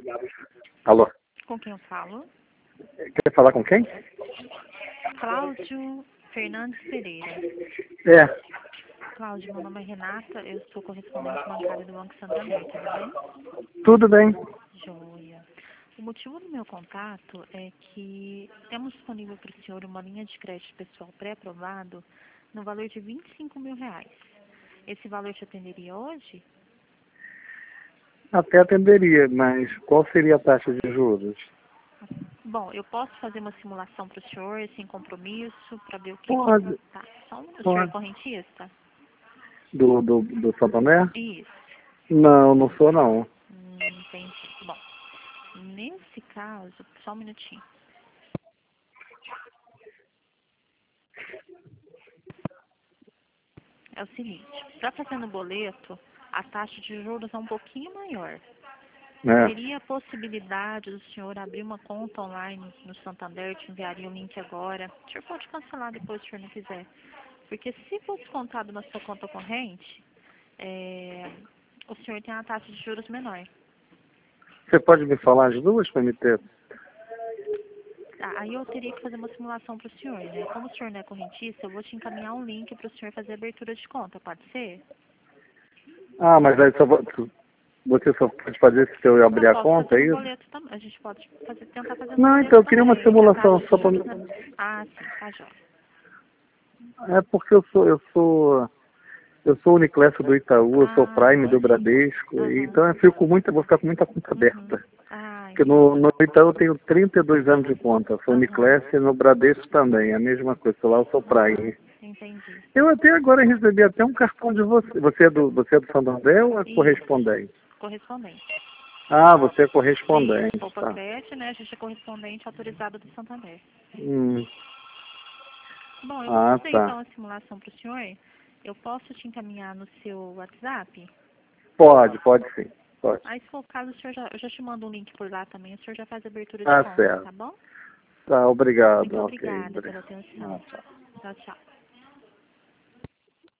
Alô? Com quem eu falo? Quer falar com quem? Cláudio Fernandes Pereira. É. Cláudio, meu nome é Renata, eu sou correspondente bancária do Banco Santander, tudo bem? Tudo bem. Joia. O motivo do meu contato é que temos disponível para o senhor uma linha de crédito pessoal pré-aprovado no valor de R$ 25.000. Esse valor te atenderia hoje? Até atenderia, mas qual seria a taxa de juros? Bom, eu posso fazer uma simulação para o senhor, sem compromisso, para ver o que... Pode, Tá, só o senhor é pode. correntista? Do Santander? Isso. Não, não sou não. Entendi. Bom, nesse caso, só um minutinho. É o seguinte, para fazer no boleto, a taxa de juros é um pouquinho maior. É. Teria a possibilidade do senhor abrir uma conta online no Santander, te enviaria o link agora. O senhor pode cancelar depois se o senhor não quiser. Porque se for descontado na sua conta corrente, o senhor tem uma taxa de juros menor. Você pode me falar as duas para me ter? Tá, aí eu teria que fazer uma simulação para o senhor, né? Como o senhor não é correntista, eu vou te encaminhar um link para o senhor fazer a abertura de conta, pode ser? Ah, mas aí você só pode fazer se eu abrir Eu a posso conta, fazer é no isso? boleto também. A gente pode tentar fazer no Não, então boleto eu queria uma também, que a simulação taxa de só para... juros, né? Ah, sim, tá jóia. É porque eu sou Uniclass do Itaú, eu sou Ah, Prime do entendi. Bradesco, Aham. então vou ficar com muita conta Uhum. aberta. Ah, Porque entendi. no Itaú eu tenho 32 anos de conta, sou Aham. Uniclass e no Bradesco também, a mesma coisa, lá eu sou Aham. Prime. Entendi. Eu até agora recebi até um cartão de você. Você é do Santander ou é Isso. correspondente? Correspondente. Ah, você é Isso. correspondente, Poupa tá. Cred, né? A gente é correspondente autorizado do Santander. Hum. Bom, eu vou Ah, fazer tá. então a simulação para o senhor. Eu posso te encaminhar no seu WhatsApp? Pode sim, pode. Aí, se for o caso, eu já te mando um link por lá também. O senhor já faz a abertura de Tá conta, certo. tá bom? Tá, obrigado, Muito ok. obrigada pela atenção. Ah, tá. Tchau, tchau.